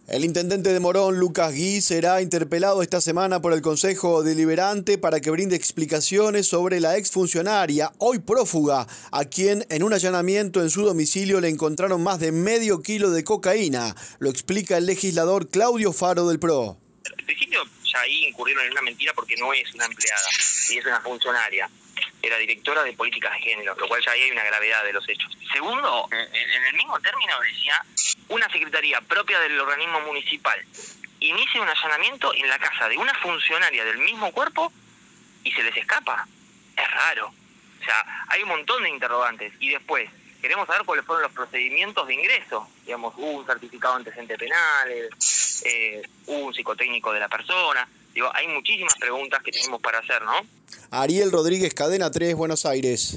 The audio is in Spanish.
El intendente de Morón, Lucas Gui, será interpelado esta semana por el Consejo Deliberante para que brinde explicaciones sobre la exfuncionaria, hoy prófuga, a quien en un allanamiento en su domicilio le encontraron más de medio kilo de cocaína. Lo explica el legislador Claudio Faro del PRO. En principio ya ahí incurrieron en una mentira porque no es una empleada, y es una funcionaria. Era directora de políticas de género, lo cual ya ahí hay una gravedad de los hechos. Segundo, en el mismo término decía, una secretaría propia del organismo municipal inicia un allanamiento en la casa de una funcionaria del mismo cuerpo y se les escapa. Es raro. O sea, hay un montón de interrogantes. Y después, queremos saber cuáles fueron los procedimientos de ingreso. Digamos, hubo un certificado de antecedentes penales, hubo un psicotécnico de la persona. Digo, hay muchísimas preguntas que tenemos para hacer, ¿no? Ariel Rodríguez, Cadena 3, Buenos Aires.